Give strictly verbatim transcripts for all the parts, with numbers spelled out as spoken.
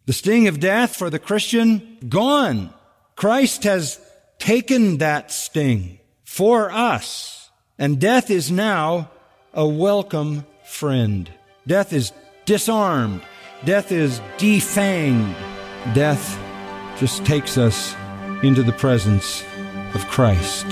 The sting of death for the Christian, gone. Christ has taken that sting for us. And death is now a welcome friend. Death is disarmed. Death is defanged. Death just takes us into the presence of Christ.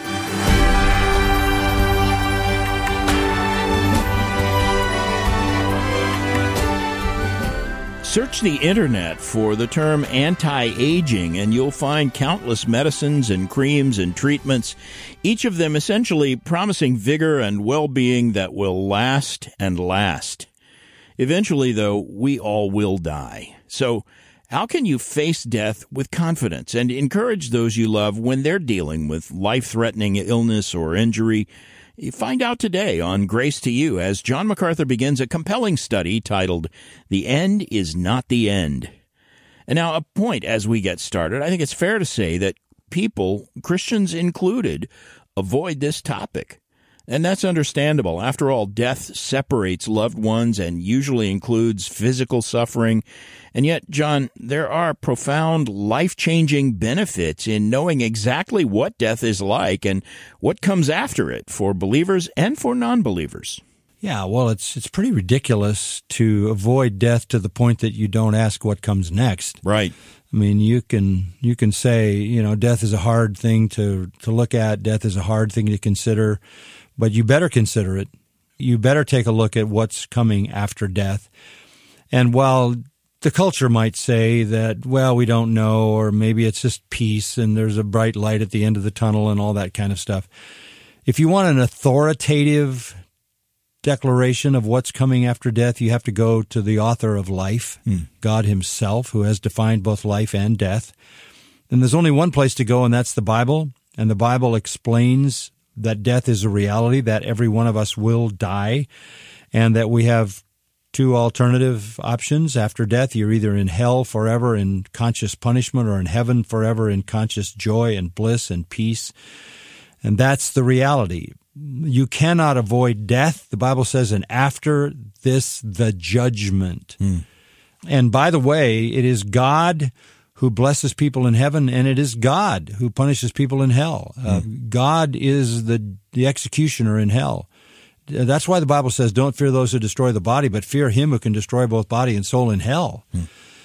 Search the internet for the term anti-aging, and you'll find countless medicines and creams and treatments, each of them essentially promising vigor and well-being that will last and last. Eventually, though, we all will die. So how can you face death with confidence and encourage those you love when they're dealing with life-threatening illness or injury? Find out today on Grace to You as John MacArthur begins a compelling study titled, The End is Not the End. And now a point as we get started, I think it's fair to say that people, Christians included, avoid this topic. And that's understandable. After all, death separates loved ones and usually includes physical suffering. And yet, John, there are profound, life-changing benefits in knowing exactly what death is like and what comes after it for believers and for non-believers. Yeah, well, it's it's pretty ridiculous to avoid death to the point that you don't ask what comes next. Right. I mean, you can you can say, you know, death is a hard thing to, to look at, death is a hard thing to consider, but you better consider it. You better take a look at what's coming after death. And while the culture might say that, well, we don't know, or maybe it's just peace and there's a bright light at the end of the tunnel and all that kind of stuff, if you want an authoritative declaration of what's coming after death, you have to go to the author of life, mm. God himself, who has defined both life and death. And there's only one place to go, and that's the Bible. And the Bible explains that death is a reality, that every one of us will die, and that we have two alternative options after death. You're either in hell forever in conscious punishment or in heaven forever in conscious joy and bliss and peace. And that's the reality. You cannot avoid death. The Bible says, and after this, the judgment. Mm. And by the way, it is God who blesses people in heaven, and it is God who punishes people in hell. Mm. Uh, God is the, the executioner in hell. That's why the Bible says, don't fear those who destroy the body, but fear him who can destroy both body and soul in hell. Mm.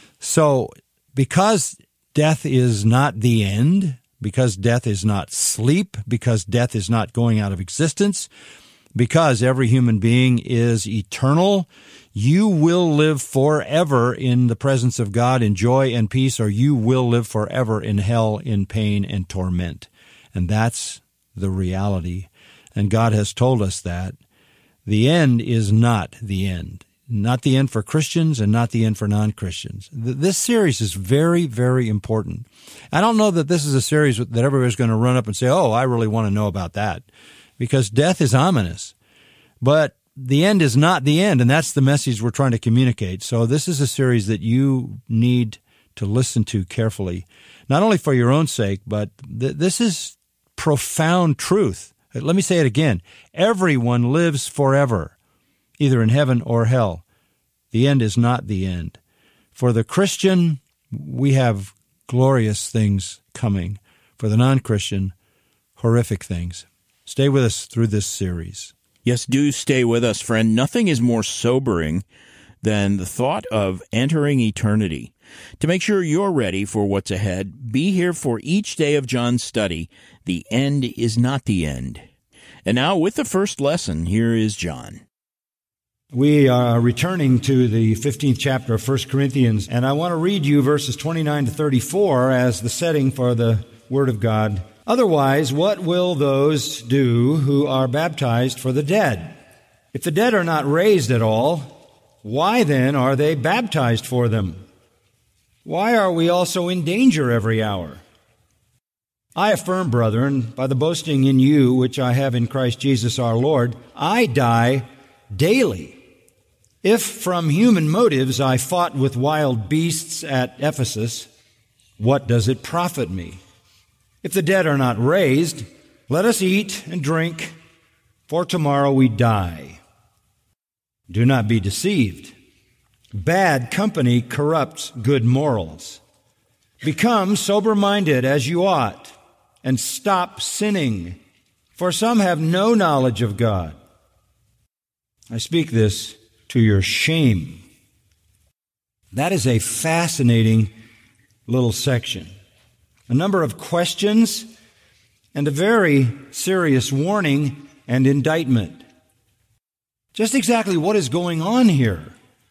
So because death is not the end, because death is not sleep, because death is not going out of existence, because every human being is eternal, you will live forever in the presence of God in joy and peace, or you will live forever in hell in pain and torment. And that's the reality. And God has told us that. The end is not the end. Not the end for Christians and not the end for non-Christians. This series is very, very important. I don't know that this is a series that everybody's going to run up and say, oh, I really want to know about that, because death is ominous. But the end is not the end, and that's the message we're trying to communicate. So this is a series that you need to listen to carefully, not only for your own sake, but th- this is profound truth. Let me say it again. Everyone lives forever, either in heaven or hell. The end is not the end. For the Christian, we have glorious things coming. For the non-Christian, horrific things. Stay with us through this series. Yes, do stay with us, friend. Nothing is more sobering than the thought of entering eternity. To make sure you're ready for what's ahead, be here for each day of John's study. The end is not the end. And now, with the first lesson, here is John. We are returning to the fifteenth chapter of First Corinthians, and I want to read you verses twenty-nine to thirty-four as the setting for the Word of God. Otherwise, what will those do who are baptized for the dead? If the dead are not raised at all, why then are they baptized for them? Why are we also in danger every hour? I affirm, brethren, by the boasting in you which I have in Christ Jesus our Lord, I die daily. If from human motives I fought with wild beasts at Ephesus, what does it profit me? If the dead are not raised, let us eat and drink, for tomorrow we die. Do not be deceived. Bad company corrupts good morals. Become sober-minded as you ought, and stop sinning, for some have no knowledge of God. I speak this to your shame. That is a fascinating little section. A number of questions and a very serious warning and indictment. Just exactly what is going on here?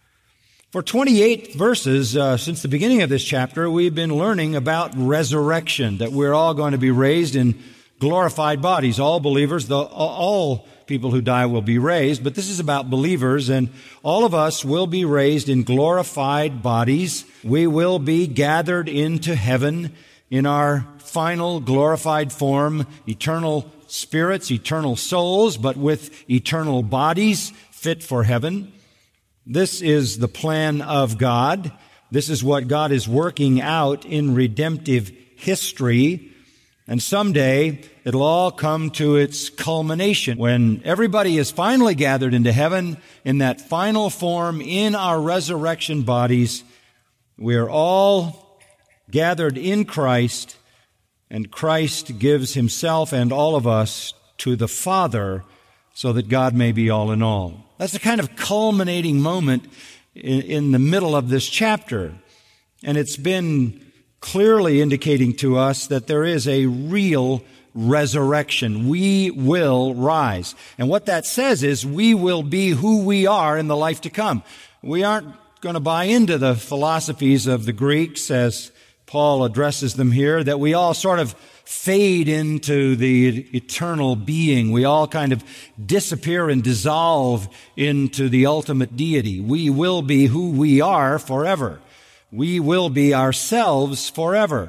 For twenty-eight verses uh, since the beginning of this chapter, we've been learning about resurrection, that we're all going to be raised in glorified bodies. All believers, the, all people who die will be raised, but this is about believers, and all of us will be raised in glorified bodies. We will be gathered into heaven in our final glorified form, eternal spirits, eternal souls, but with eternal bodies fit for heaven. This is the plan of God. This is what God is working out in redemptive history. And someday it'll all come to its culmination when everybody is finally gathered into heaven in that final form in our resurrection bodies. We are all gathered in Christ, and Christ gives himself and all of us to the Father so that God may be all in all. That's the kind of culminating moment in, in the middle of this chapter. And it's been clearly indicating to us that there is a real resurrection. We will rise. And what that says is we will be who we are in the life to come. We aren't going to buy into the philosophies of the Greeks as Paul addresses them here, that we all sort of fade into the eternal being. We all kind of disappear and dissolve into the ultimate deity. We will be who we are forever. We will be ourselves forever.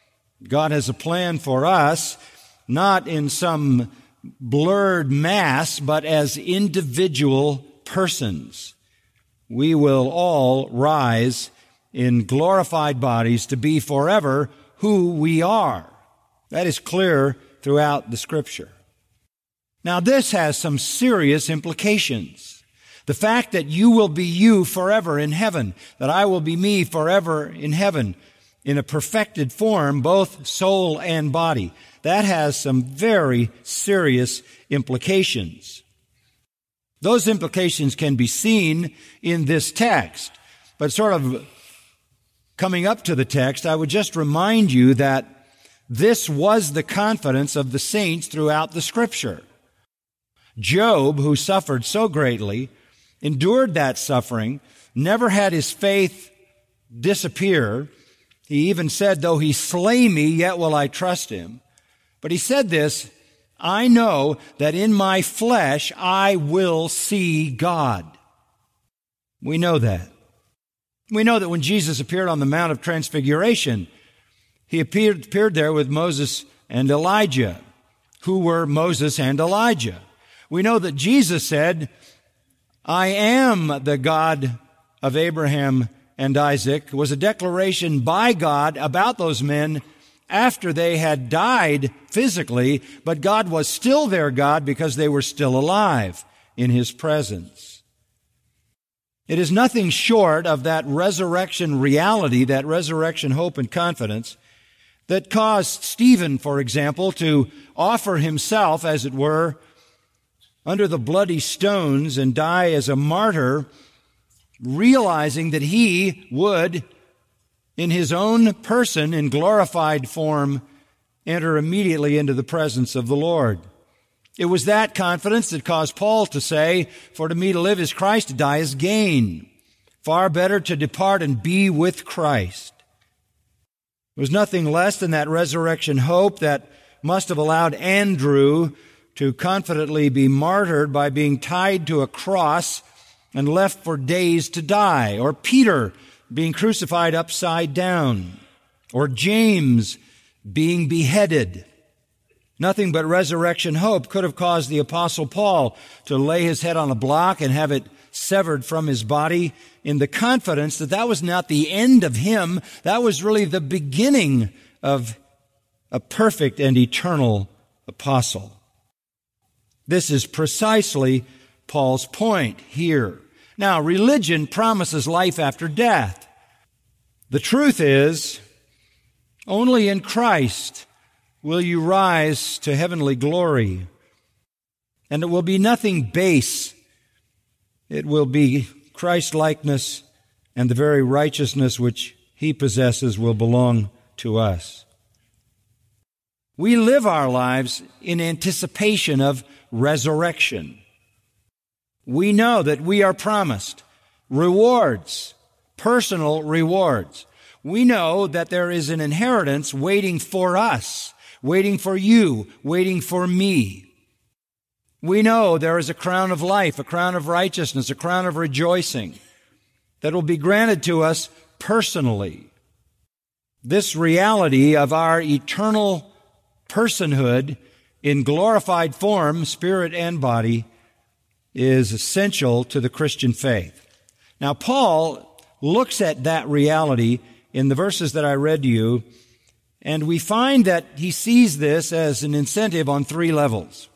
God has a plan for us, not in some blurred mass, but as individual persons. We will all rise in glorified bodies to be forever who we are. That is clear throughout the Scripture. Now, this has some serious implications. The fact that you will be you forever in heaven, that I will be me forever in heaven, in a perfected form, both soul and body, that has some very serious implications. Those implications can be seen in this text, but sort of coming up to the text, I would just remind you that this was the confidence of the saints throughout the Scripture. Job, who suffered so greatly, endured that suffering, never had his faith disappear. He even said, though he slay me, yet will I trust him. But he said this, I know that in my flesh I will see God. We know that. We know that when Jesus appeared on the Mount of Transfiguration, he appeared, appeared there with Moses and Elijah, who were Moses and Elijah. We know that Jesus said, I am the God of Abraham and Isaac, was a declaration by God about those men after they had died physically, but God was still their God because they were still alive in His presence. It is nothing short of that resurrection reality, that resurrection hope and confidence, that caused Stephen, for example, to offer himself, as it were, under the bloody stones and die as a martyr, realizing that he would, in his own person, in glorified form, enter immediately into the presence of the Lord. It was that confidence that caused Paul to say, for to me to live is Christ, to die is gain. Far better to depart and be with Christ. It was nothing less than that resurrection hope that must have allowed Andrew to confidently be martyred by being tied to a cross and left for days to die, or Peter being crucified upside down, or James being beheaded. Nothing but resurrection hope could have caused the Apostle Paul to lay his head on a block and have it severed from his body in the confidence that that was not the end of him. That was really the beginning of a perfect and eternal apostle. This is precisely Paul's point here. Now, religion promises life after death. The truth is, only in Christ will you rise to heavenly glory. And it will be nothing base. It will be Christ-likeness, and the very righteousness which He possesses will belong to us. We live our lives in anticipation of resurrection. We know that we are promised rewards, personal rewards. We know that there is an inheritance waiting for us, waiting for you, waiting for me. We know there is a crown of life, a crown of righteousness, a crown of rejoicing that will be granted to us personally. This reality of our eternal personhood in glorified form, spirit and body, is essential to the Christian faith. Now, Paul looks at that reality in the verses that I read to you, and we find that he sees this as an incentive on three levels.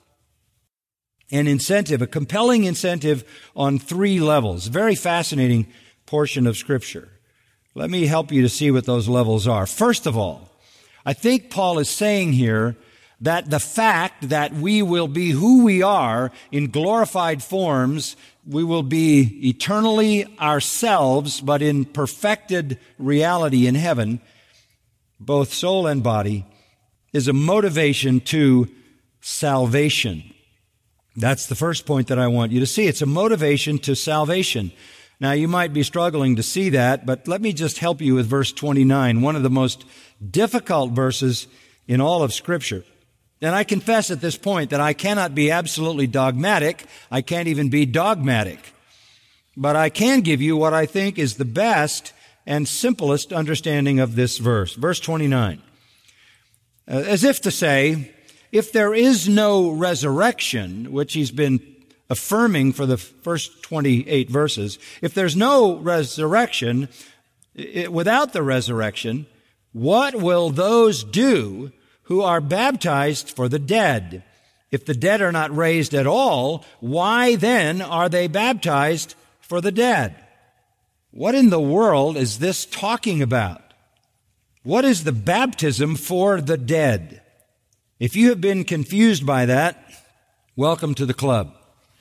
An incentive, a compelling incentive on three levels. Very fascinating portion of Scripture. Let me help you to see what those levels are. First of all, I think Paul is saying here that the fact that we will be who we are in glorified forms, we will be eternally ourselves, but in perfected reality in heaven, both soul and body, is a motivation to salvation. That's the first point that I want you to see. It's a motivation to salvation. Now, you might be struggling to see that, but let me just help you with verse twenty-nine, one of the most difficult verses in all of Scripture. And I confess at this point that I cannot be absolutely dogmatic. I can't even be dogmatic. But I can give you what I think is the best and simplest understanding of this verse. Verse twenty-nine. Uh, as if to say, if there is no resurrection, which he's been affirming for the first twenty-eight verses, if there's no resurrection, it, without the resurrection, what will those do who are baptized for the dead? If the dead are not raised at all, why then are they baptized for the dead? What in the world is this talking about? What is the baptism for the dead? If you have been confused by that, welcome to the club.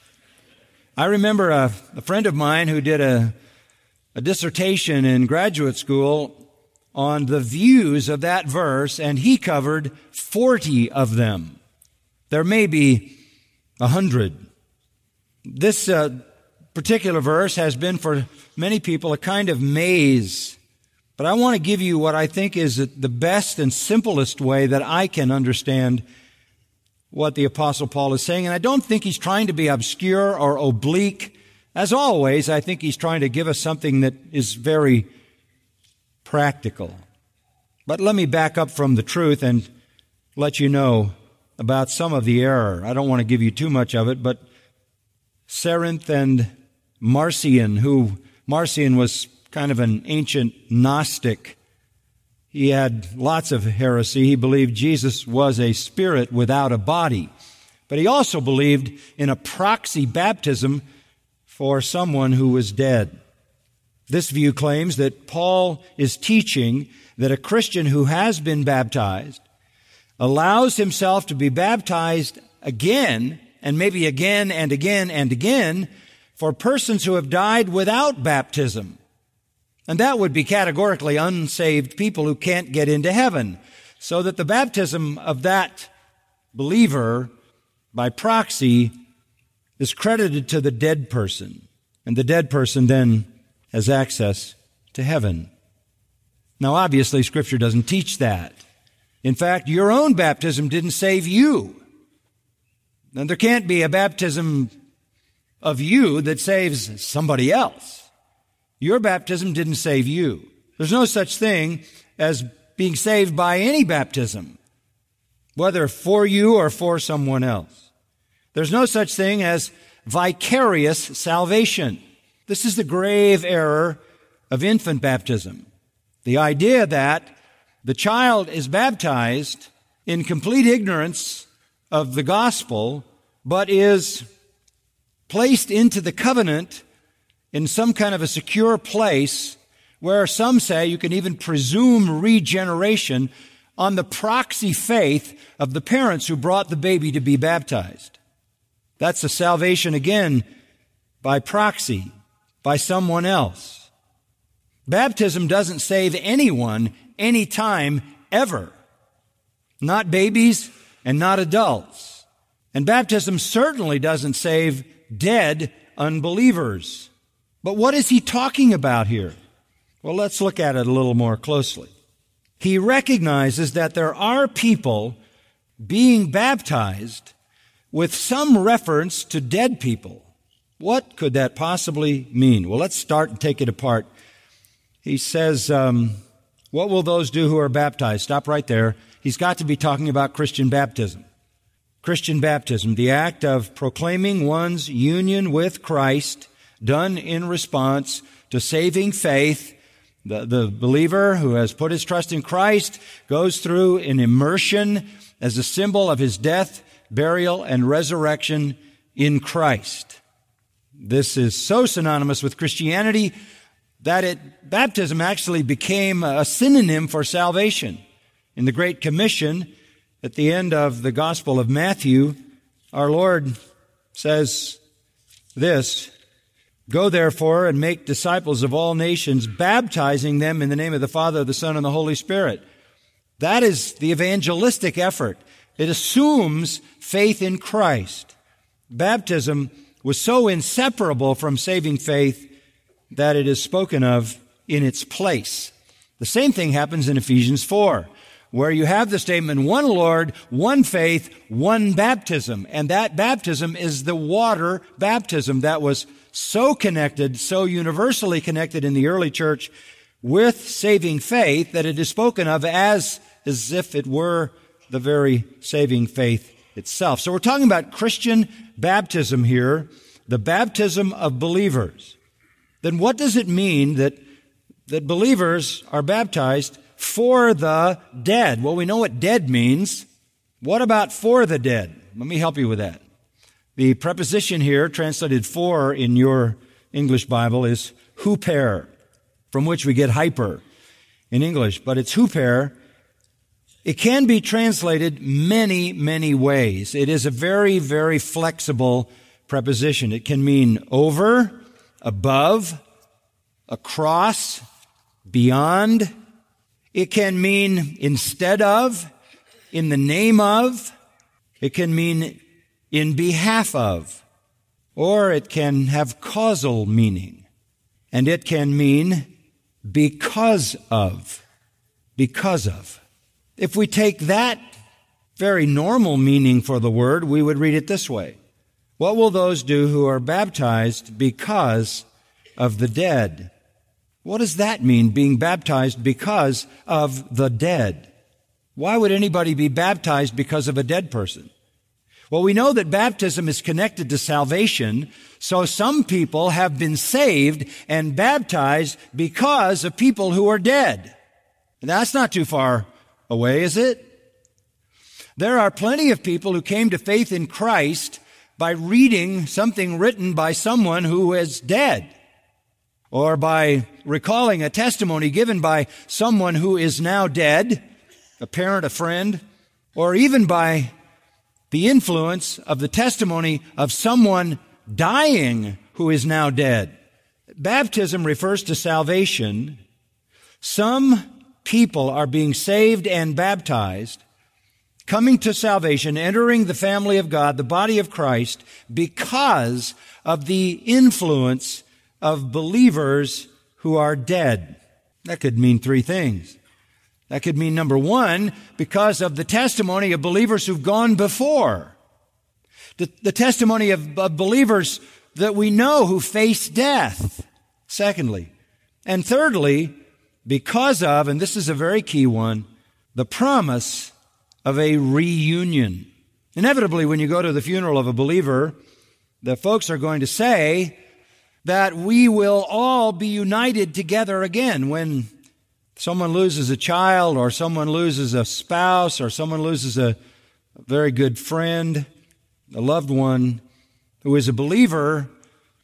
I remember a, a friend of mine who did a, a dissertation in graduate school on the views of that verse, and he covered forty of them. There may be a hundred. This uh, particular verse has been for many people a kind of maze, but I want to give you what I think is the best and simplest way that I can understand what the Apostle Paul is saying. And I don't think he's trying to be obscure or oblique. As always, I think he's trying to give us something that is very practical. But let me back up from the truth and let you know about some of the error. I don't want to give you too much of it, but Cerinth and Marcion, who Marcion was kind of an ancient Gnostic. He had lots of heresy. He believed Jesus was a spirit without a body. But he also believed in a proxy baptism for someone who was dead. This view claims that Paul is teaching that a Christian who has been baptized allows himself to be baptized again, and maybe again and again and again, for persons who have died without baptism. And that would be categorically unsaved people who can't get into heaven. So that the baptism of that believer by proxy is credited to the dead person. And the dead person then has access to heaven. Now, obviously, Scripture doesn't teach that. In fact, your own baptism didn't save you. And there can't be a baptism of you that saves somebody else. Your baptism didn't save you. There's no such thing as being saved by any baptism, whether for you or for someone else. There's no such thing as vicarious salvation. This is the grave error of infant baptism. The idea that the child is baptized in complete ignorance of the gospel, but is placed into the covenant in some kind of a secure place where some say you can even presume regeneration on the proxy faith of the parents who brought the baby to be baptized. That's a salvation again by proxy, by someone else. Baptism doesn't save anyone, anytime, ever. Not babies and not adults. And baptism certainly doesn't save dead unbelievers. But what is he talking about here? Well, let's look at it a little more closely. He recognizes that there are people being baptized with some reference to dead people. What could that possibly mean? Well, let's start and take it apart. He says, um, what will those do who are baptized? Stop right there. He's got to be talking about Christian baptism. Christian baptism, the act of proclaiming one's union with Christ, done in response to saving faith. The, the believer who has put his trust in Christ goes through an immersion as a symbol of his death, burial, and resurrection in Christ. This is so synonymous with Christianity that it, baptism actually became a synonym for salvation. In the Great Commission, at the end of the Gospel of Matthew, our Lord says this, "Go therefore and make disciples of all nations, baptizing them in the name of the Father, the Son, and the Holy Spirit." That is the evangelistic effort. It assumes faith in Christ. Baptism was so inseparable from saving faith that it is spoken of in its place. The same thing happens in Ephesians four, where you have the statement, one Lord, one faith, one baptism. And that baptism is the water baptism that was so connected, so universally connected in the early church with saving faith that it is spoken of as, as if it were the very saving faith itself. So we're talking about Christian baptism here, the baptism of believers. Then what does it mean that, that believers are baptized for the dead? Well, we know what dead means. What about for the dead? Let me help you with that. The preposition here, translated for in your English Bible, is huper, from which we get hyper in English, but it's huper. It can be translated many, many ways. It is a very, very flexible preposition. It can mean over, above, across, beyond. It can mean instead of, in the name of. It can mean in behalf of. Or it can have causal meaning. And it can mean because of. Because of. If we take that very normal meaning for the word, we would read it this way. What will those do who are baptized because of the dead? What does that mean, being baptized because of the dead? Why would anybody be baptized because of a dead person? Well, we know that baptism is connected to salvation, so some people have been saved and baptized because of people who are dead. That's not too far away, is it? There are plenty of people who came to faith in Christ by reading something written by someone who is dead, or by recalling a testimony given by someone who is now dead, a parent, a friend, or even by the influence of the testimony of someone dying who is now dead. Baptism refers to salvation. Some people are being saved and baptized, coming to salvation, entering the family of God, the body of Christ, because of the influence of believers who are dead. That could mean three things. That could mean, number one, because of the testimony of believers who've gone before. The, the testimony of, of believers that we know who face death, secondly. And thirdly, because of, and this is a very key one, the promise of a reunion. Inevitably, when you go to the funeral of a believer, the folks are going to say that we will all be united together again. When someone loses a child, or someone loses a spouse, or someone loses a very good friend, a loved one who is a believer,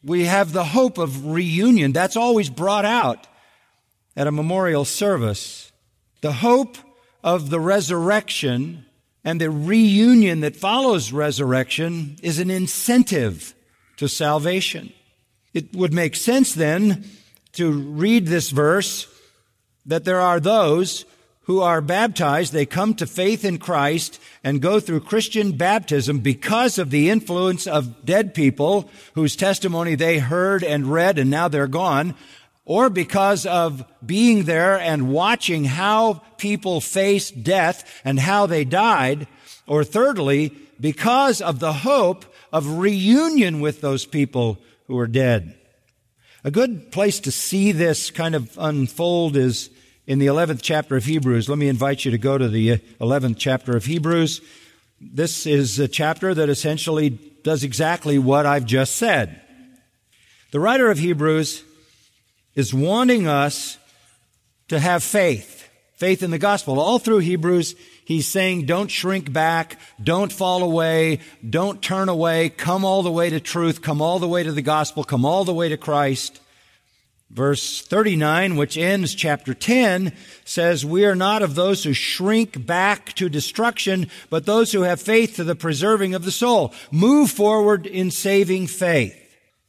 We have the hope of reunion. That's always brought out at a memorial service. The hope of the resurrection and the reunion that follows resurrection is an incentive to salvation. It would make sense then to read this verse that there are those who are baptized, they come to faith in Christ and go through Christian baptism because of the influence of dead people whose testimony they heard and read and now they're gone, or because of being there and watching how people faced death and how they died, or thirdly, because of the hope of reunion with those people who are dead. A good place to see this kind of unfold is in the eleventh chapter of Hebrews. Let me invite you to go to the eleventh chapter of Hebrews. This is a chapter that essentially does exactly what I've just said. The writer of Hebrews is wanting us to have faith, faith in the gospel. All through Hebrews, he's saying, don't shrink back, don't fall away, don't turn away, come all the way to truth, come all the way to the gospel, come all the way to Christ. Verse thirty-nine, which ends chapter ten, says, we are not of those who shrink back to destruction, but those who have faith to the preserving of the soul. Move forward in saving faith.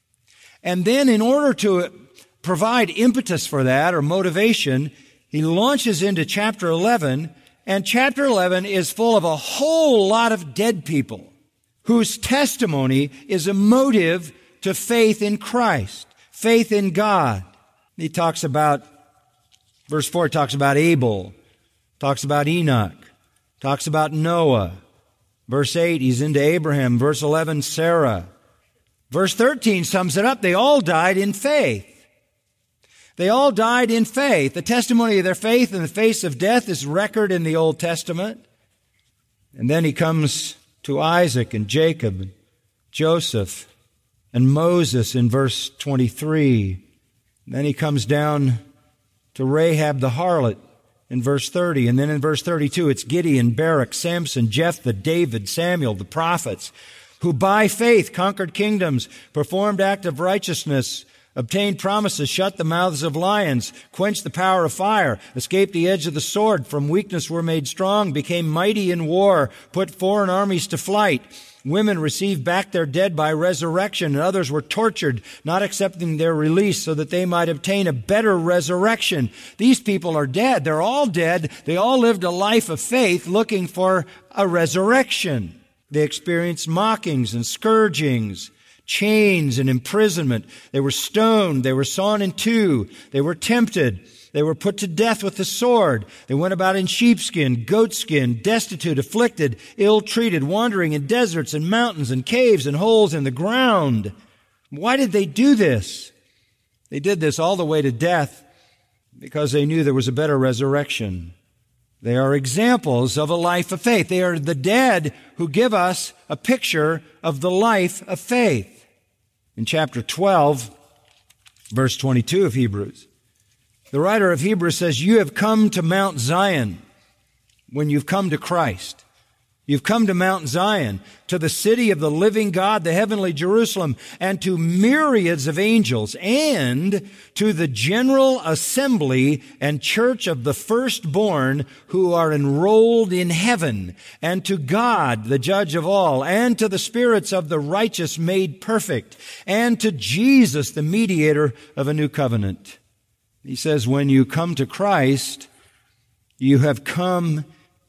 And then in order to provide impetus for that or motivation, he launches into chapter eleven, and chapter eleven is full of a whole lot of dead people whose testimony is a motive to faith in Christ, faith in God. He talks about, verse four talks about Abel, talks about Enoch, talks about Noah. Verse eight, he's into Abraham. Verse eleven, Sarah. Verse thirteen sums it up. They all died in faith. They all died in faith. The testimony of their faith in the face of death is recorded in the Old Testament. And then he comes to Isaac and Jacob and Joseph and Moses in verse twenty-three. And then he comes down to Rahab the harlot in verse thirty. And then in verse thirty-two, it's Gideon, Barak, Samson, Jephthah, David, Samuel, the prophets, who by faith conquered kingdoms, performed acts of righteousness, obtained promises, shut the mouths of lions, quenched the power of fire, escaped the edge of the sword, from weakness were made strong, became mighty in war, put foreign armies to flight. Women received back their dead by resurrection, and others were tortured, not accepting their release so that they might obtain a better resurrection. These people are dead. They're all dead. They all lived a life of faith looking for a resurrection. They experienced mockings and scourgings, chains and imprisonment. They were stoned. They were sawn in two. They were tempted. They were put to death with the sword. They went about in sheepskin, goatskin, destitute, afflicted, ill-treated, wandering in deserts and mountains and caves and holes in the ground. Why did they do this? They did this all the way to death because they knew there was a better resurrection. They are examples of a life of faith. They are the dead who give us a picture of the life of faith. In chapter twelve, verse twenty-two of Hebrews, the writer of Hebrews says, you have come to Mount Zion when you've come to Christ. You've come to Mount Zion, to the city of the living God, the heavenly Jerusalem, and to myriads of angels, and to the general assembly and church of the firstborn who are enrolled in heaven, and to God, the judge of all, and to the spirits of the righteous made perfect, and to Jesus, the mediator of a new covenant. He says, when you come to Christ, you have come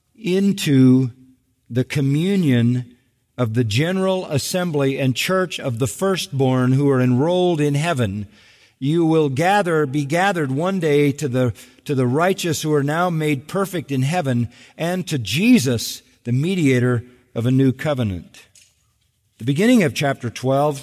into the communion of the general assembly and church of the firstborn who are enrolled in heaven. You will gather, be gathered one day to the, to the righteous who are now made perfect in heaven, and to Jesus, the mediator of a new covenant. The beginning of chapter twelve,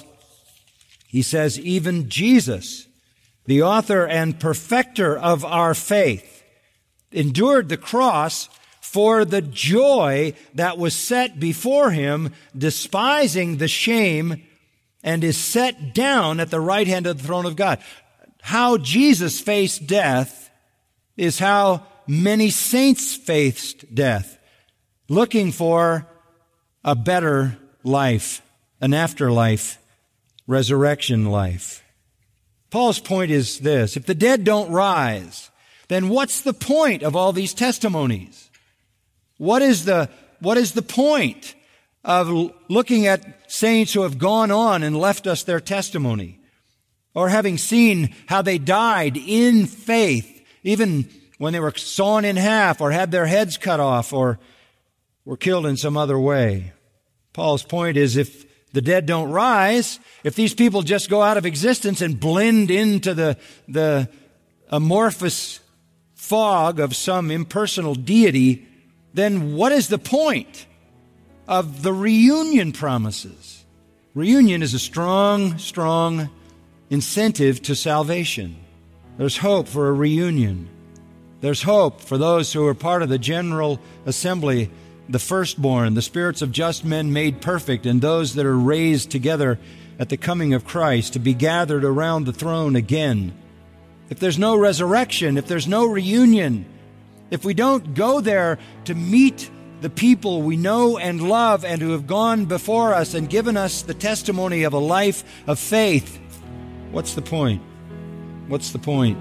he says, even Jesus, the author and perfecter of our faith, endured the cross for the joy that was set before him, despising the shame, and is set down at the right hand of the throne of God. How Jesus faced death is how many saints faced death, looking for a better life, an afterlife resurrection life. Paul's point is this: if the dead don't rise, then what's the point of all these testimonies? What is the, what is the point of looking at saints who have gone on and left us their testimony? Or having seen how they died in faith, even when they were sawn in half or had their heads cut off or were killed in some other way. Paul's point is, if the dead don't rise, if these people just go out of existence and blend into the, the amorphous fog of some impersonal deity, then what is the point of the reunion promises? Reunion is a strong, strong incentive to salvation. There's hope for a reunion. There's hope for those who are part of the general assembly, the firstborn, the spirits of just men made perfect, and those that are raised together at the coming of Christ to be gathered around the throne again. If there's no resurrection, if there's no reunion, if we don't go there to meet the people we know and love and who have gone before us and given us the testimony of a life of faith, what's the point? What's the point?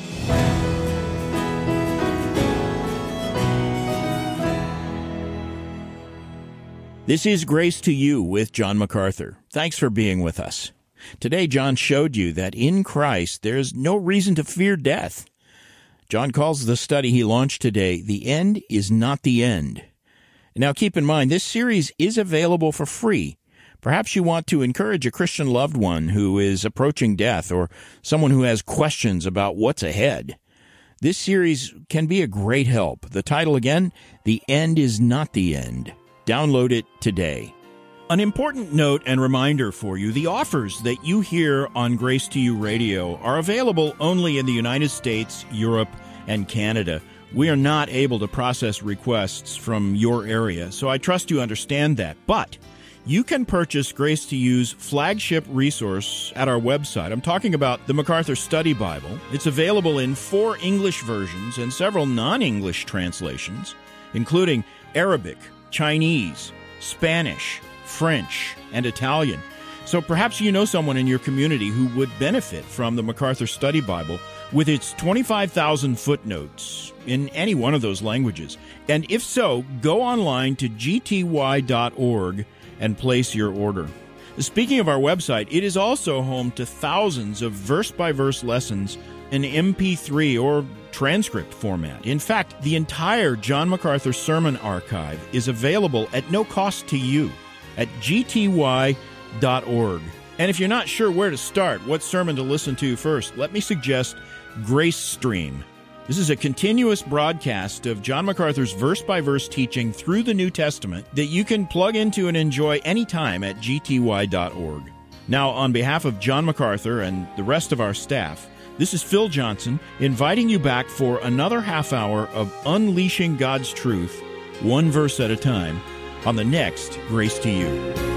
This is Grace to You with John MacArthur. Thanks for being with us. Today, John showed you that in Christ there's no reason to fear death. John calls the study he launched today, "The End is Not the End." Now, keep in mind, this series is available for free. Perhaps you want to encourage a Christian loved one who is approaching death or someone who has questions about what's ahead. This series can be a great help. The title again, "The End is Not the End." Download it today. An important note and reminder for you, the offers that you hear on Grace to You Radio are available only in the United States, Europe, and Canada. We are not able to process requests from your area, so I trust you understand that. But you can purchase Grace to You's flagship resource at our website. I'm talking about the MacArthur Study Bible. It's available in four English versions and several non-English translations, including Arabic, Chinese, Spanish, French, and Italian. So perhaps you know someone in your community who would benefit from the MacArthur Study Bible with its twenty-five thousand footnotes in any one of those languages. And if so, go online to g t y dot org and place your order. Speaking of our website, it is also home to thousands of verse-by-verse lessons in M P three or transcript format. In fact, the entire John MacArthur Sermon Archive is available at no cost to you at g t y dot org. And if you're not sure where to start, what sermon to listen to first, let me suggest Grace Stream. This is a continuous broadcast of John MacArthur's verse-by-verse teaching through the New Testament that you can plug into and enjoy anytime at g t y dot org. Now, on behalf of John MacArthur and the rest of our staff, this is Phil Johnson inviting you back for another half hour of unleashing God's truth, one verse at a time, on the next Grace to You.